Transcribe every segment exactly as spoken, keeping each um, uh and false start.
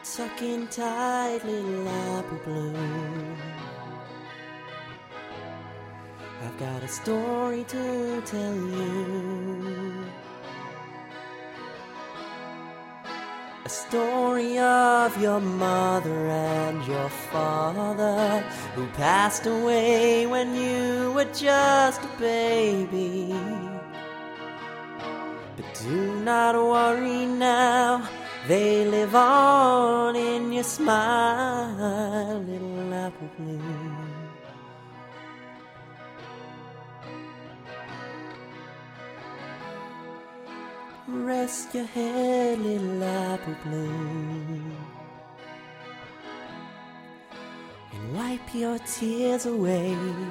Tuck in tight, little apple bloom. I've got a story to tell you, a story of your mother and your father, who passed away when you were just a baby. But do not worry now, they live on in your smile, little apple bloom. Rest your head, little apple bloom, and wipe your tears away,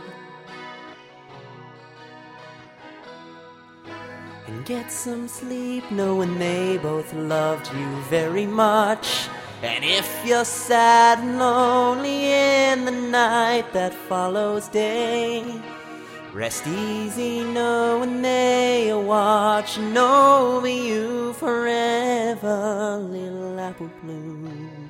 and get some sleep knowing they both loved you very much. And if you're sad and lonely in the night that follows day, rest easy knowing they are watching over you forever, little apple bloom.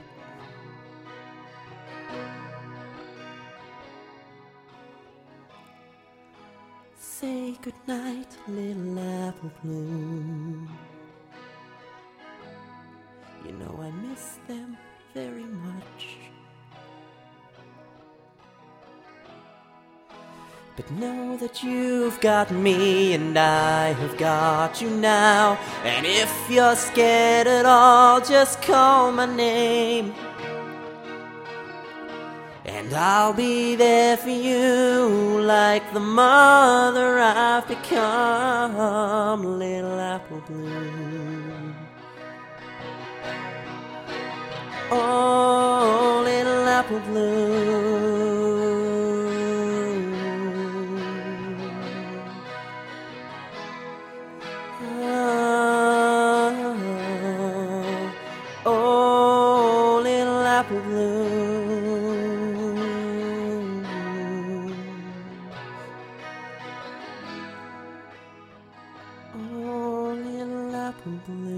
Say goodnight, little apple bloom. You know I miss them very much, but know that you've got me and I have got you now. And if you're scared at all, just call my name, and I'll be there for you like the mother I've become, little apple bloom. Oh, little apple bloom. Oh, oh, little apple bloom. Oh, little apple bloom.